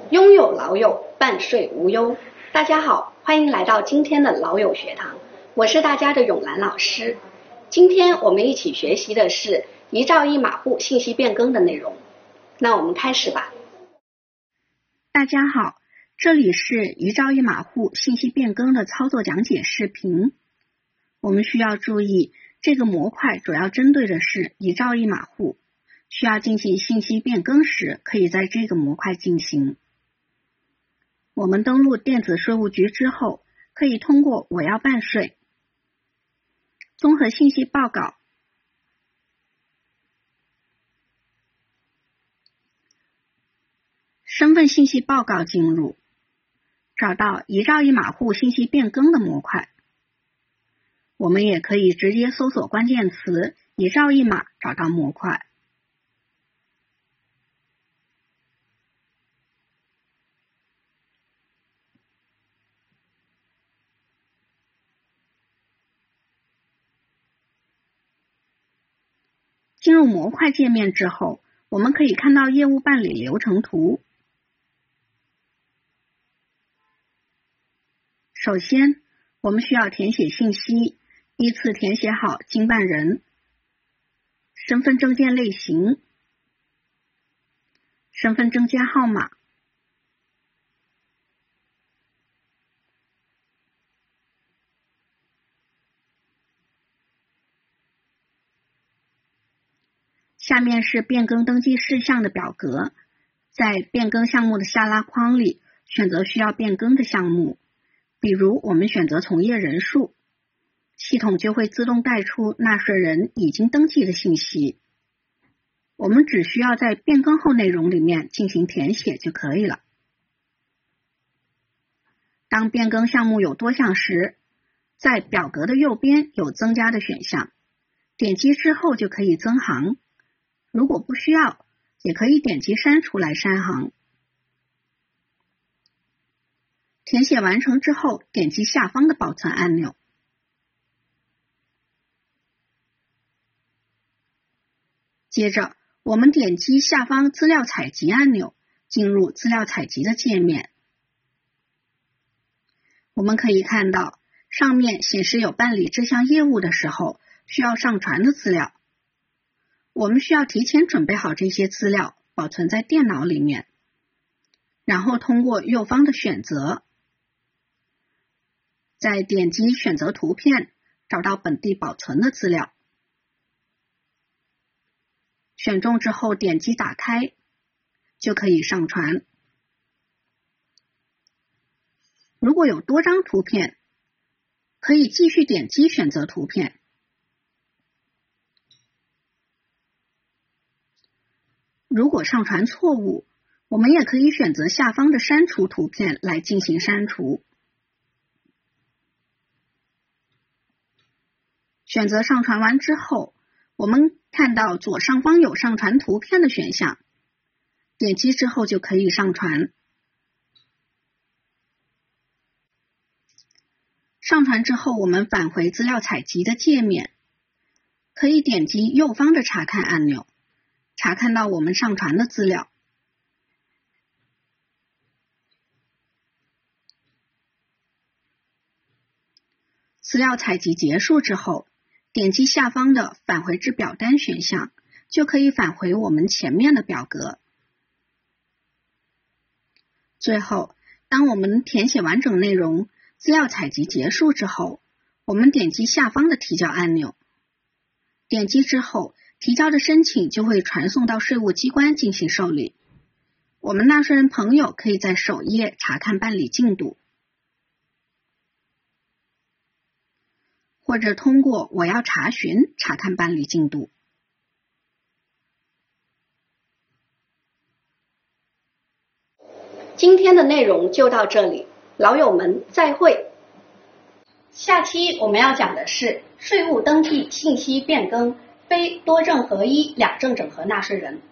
拥有老友，办税无忧。大家好，欢迎来到今天的老友学堂，我是大家的永兰老师。今天我们一起学习的是一照一码户信息变更的内容。那我们开始吧。 大家好，这里是一照一码户信息变更的操作讲解视频。我们需要注意，这个模块主要针对的是一照一码户，需要进行信息变更时，可以在这个模块进行。我们登录电子税务局之后，可以通过我要办税、综合信息报告、身份信息报告进入，找到一照一码户信息变更的模块。我们也可以直接搜索关键词一照一码，找到模块。进入模块界面之后，我们可以看到业务办理流程图。首先，我们需要填写信息，依次填写好经办人、身份证件类型、身份证件号码、下面是变更登记事项的表格，在变更项目的下拉框里选择需要变更的项目，比如我们选择从业人数，系统就会自动带出纳税人已经登记的信息。我们只需要在变更后内容里面进行填写就可以了。当变更项目有多项时，在表格的右边有增加的选项，点击之后就可以增行。如果不需要，也可以点击删除来删行。填写完成之后，点击下方的保存按钮。接着，我们点击下方资料采集按钮，进入资料采集的界面。我们可以看到，上面显示有办理这项业务的时候需要上传的资料。我们需要提前准备好这些资料，保存在电脑里面，然后通过右方的选择，再点击选择图片，找到本地保存的资料。选中之后点击打开，就可以上传。如果有多张图片，可以继续点击选择图片。如果上传错误，我们也可以选择下方的删除图片来进行删除。选择上传完之后，我们看到左上方有上传图片的选项，点击之后就可以上传。上传之后，我们返回资料采集的界面，可以点击右方的查看按钮，查看到我们上传的资料。资料采集结束之后，点击下方的返回至表单选项，就可以返回我们前面的表格。最后，当我们填写完整内容，资料采集结束之后，我们点击下方的提交按钮。点击之后，提交的申请就会传送到税务机关进行受理。我们纳税人朋友可以在首页查看办理进度，或者通过我要查询查看办理进度。 今天的内容就到这里，老友们再会。下期我们要讲的是税务登记信息变更非多证合一两证整合纳税人。